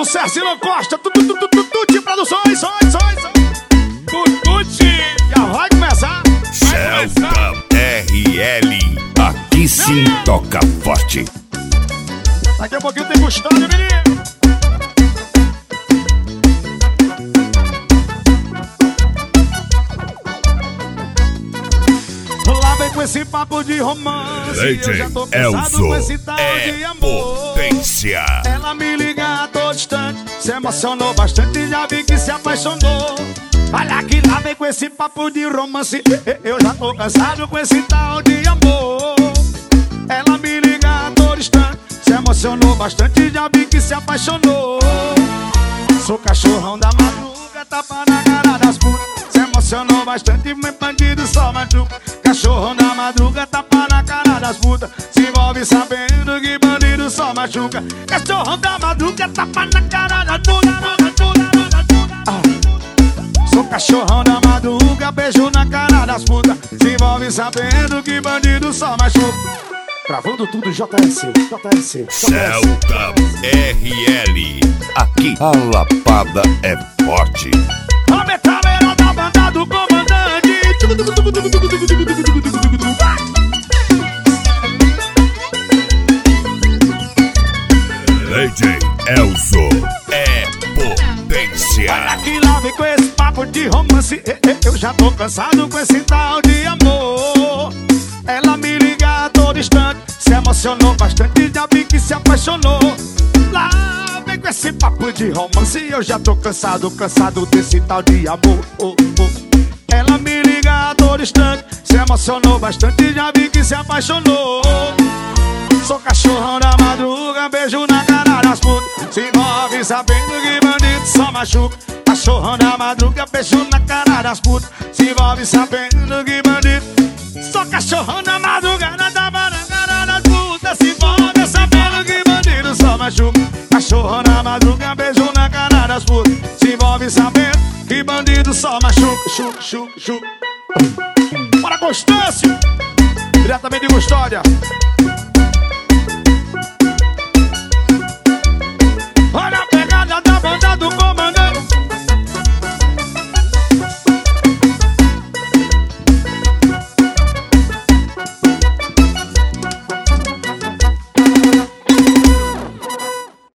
Sucesso e não Costa, Tuti Produções, Tuti, já vai começar. Celta RL, aqui sim toca forte. Daqui a pouquinho tem Gustavo, menino. Lá vem com esse papo de romance, eu já tô cansado com esse tal de amor. Potência. Ela me liga a todo instante, se emocionou bastante, já vi que se apaixonou. Olha que lá vem com esse papo de romance, eu já tô cansado com esse tal de amor. Ela me liga a todo instante, se emocionou bastante, já vi que se apaixonou. Sou cachorrão da madruga, tapa na cara das putas. Se emocionou bastante, meu bandido só machuca. Cachorrão da madruga, tapa na cara das putas. Se envolve sabendo que bandido só machuca. Cachorrão da madruga, tapa na cara das putas. Sou cachorrão da madruga, beijo na cara das putas. Se envolve sabendo que bandido só machuca. Gravando tudo JS. Celta RL, aqui a lapada é forte. A metaleira da banda do comandante. DJ Elzo é potência. Olha que lá vem com esse papo de romance, eu já tô cansado com esse tal de amor. Ela me liga a todo instante, se emocionou bastante, já vi que se apaixonou. Lá vem com esse papo de romance, eu já tô cansado desse tal de amor. Ela me liga a todo instante, se emocionou bastante, já vi que se apaixonou. Sou cachorrão da madruga, beijo na cara das putas. Se envolve sabendo que bandido só machuca. Cachorrão da madruga, beijo na cara das putas. Se envolve sabendo que bandido. Sou cachorrão da madrugada, tapa na cara das putas. Se envolve sabendo que bandido só machuca. Cachorrão da madruga, beijo na cara das putas. Se envolve sabendo que bandido só machuca. Chuca. Bora, Constâncio, diretamente de Custódia.